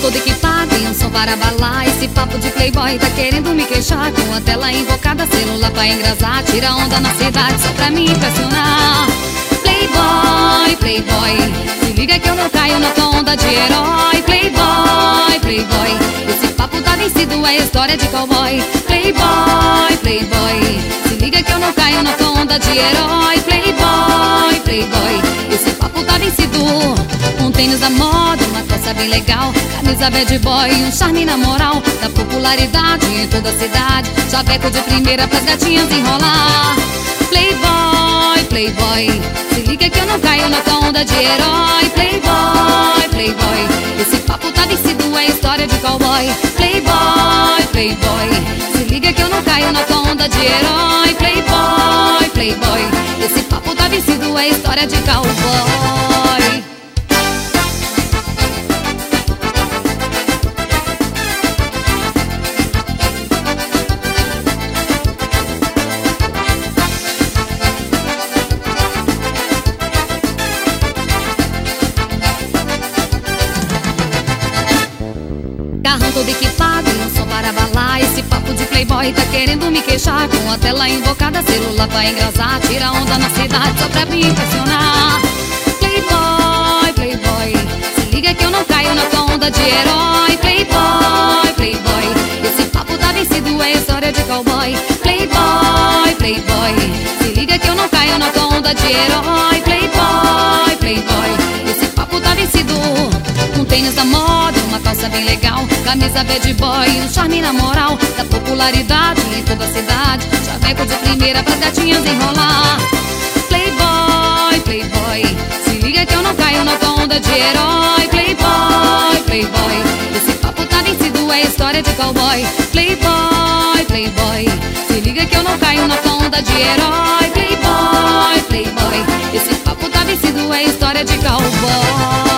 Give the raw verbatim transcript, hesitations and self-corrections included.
todo equipado e um som para balar. Esse papo de playboy tá querendo me queixar, com a tela invocada, celular pra engrasar. Tira onda na cidade só pra me impressionar. Playboy, playboy, se liga que eu não caio na tua onda de herói. Playboy, playboy, esse papo tá vencido, é história de cowboy. Playboy, playboy, se liga que eu não caio na tua onda de herói. Playboy, playboy, esse papo tá vencido. Um tênis da moda, uma calça bem legal, camisa bad boy, um charme na moral, da popularidade em toda a cidade. Chaveco de primeira pras gatinhas enrolar. Playboy, playboy, se liga que eu não caio na tua onda de herói. Playboy, playboy, esse papo tá vencido, é história de cowboy. Playboy, playboy, se liga que eu não caio na tua onda de herói. Playboy, playboy, esse papo tá vencido, é história de cowboy. Carrão todo equipado e um som para balar. Esse papo de playboy tá querendo me queixar, com a tela invocada, celular pra engrasar. Tira onda na cidade só pra me impressionar. Playboy, playboy, se liga que eu não caio na tua onda de herói. Playboy, playboy, esse papo tá vencido, é história de cowboy. Playboy, playboy, se liga que eu não caio na tua onda de herói. Playboy, playboy, esse papo tá vencido. Um tênis da moda, uma calça bem legal, camisa bad boy, um charme na moral, da popularidade em toda a cidade. Chaveco de primeira pras gatinhas enrolar. Playboy, playboy, se liga que eu não caio na tua onda de herói. Playboy, playboy, esse papo tá vencido, é história de cowboy. Playboy, playboy, se liga que eu não caio na tua onda de herói. Playboy, playboy, esse papo tá vencido, é história de cowboy.